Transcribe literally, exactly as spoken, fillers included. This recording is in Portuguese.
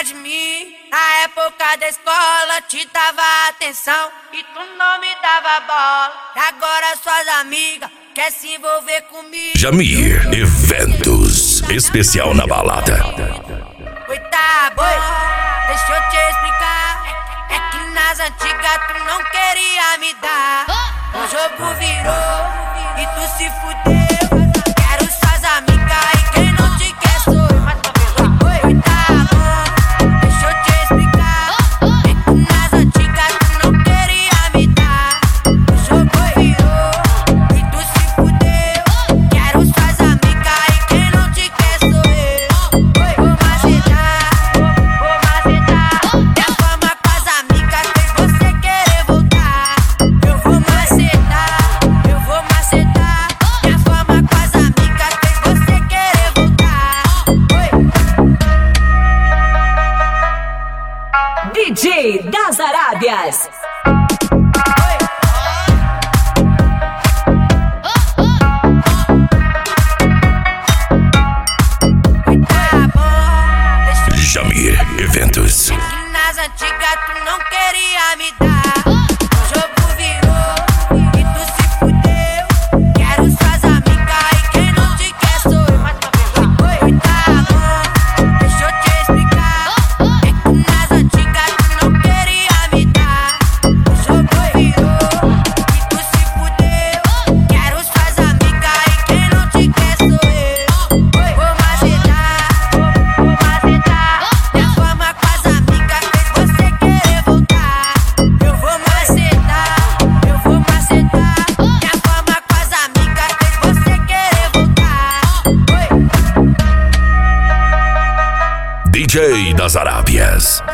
lembra de mim? Na época da escola te dava atenção e tu não me dava bola. E agora suas amigas quer se envolver comigo. Jamir Eventos, especial na balada. Oi, tá bom, deixa eu te explicar. É, é que nas antigas tu não queria me dar. O jogo virou e tu se fudeu. Quero suas amigas e quem não te quer sou eu. Oi, tá bom, deixa eu te explicar. É que nas antigas tu não queria me dar. O jogo virou e tu se fudeu. Quero suas amigas e quem não te quer sou eu. Vou macetar, vou macetar. Minha fama com as amigas fez você querer voltar. Eu vou macetar, eu vou macetar. Minha fama com as amigas fez você querer voltar. D J das Arábias. Jamir Eventos. Que nas antigas tu não queria me dar. O jogo virou e tu se fudeu. Quero suas amigas e quem não te quer sou eu. Oi, tá bom, deixa eu te explicar. É que nas antigas tu não queria me dar. O jogo virou e tu se fudeu. Quero suas amigas e quem não te quer sou eu. Vou macetar, vou macetar. Minha fama com as amigas fez você querer voltar. Eu vou macetar, eu vou macetar. Minha fama com as amigas fez você querer voltar. D J das Arábias.